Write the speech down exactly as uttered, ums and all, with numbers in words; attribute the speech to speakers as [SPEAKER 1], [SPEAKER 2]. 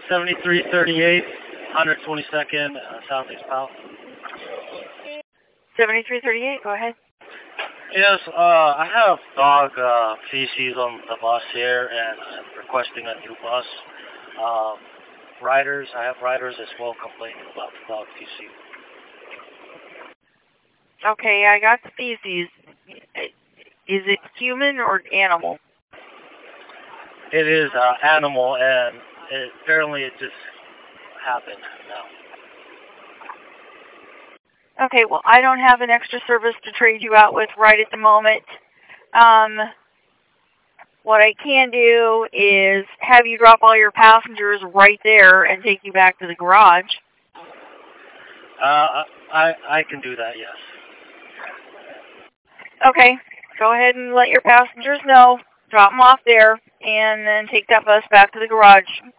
[SPEAKER 1] seventy-three thirty-eight, one twenty-second uh, Southeast Powell.
[SPEAKER 2] seventy-three thirty-eight, go ahead.
[SPEAKER 1] Yes, uh, I have dog uh, feces on the bus here, and I'm requesting a new bus. Um, riders, I have riders as well complaining about the dog feces.
[SPEAKER 2] Okay, I got the feces. Is it human or animal?
[SPEAKER 1] It is uh, animal, and it, apparently it just happened now.
[SPEAKER 2] Okay, well, I don't have an extra service to trade you out with right at the moment. Um, what I can do is have you drop all your passengers right there and take you back to the garage.
[SPEAKER 1] Uh, I, I can do that, yes.
[SPEAKER 2] Okay, go ahead and let your passengers know. Drop them off there, and then take that bus back to the garage.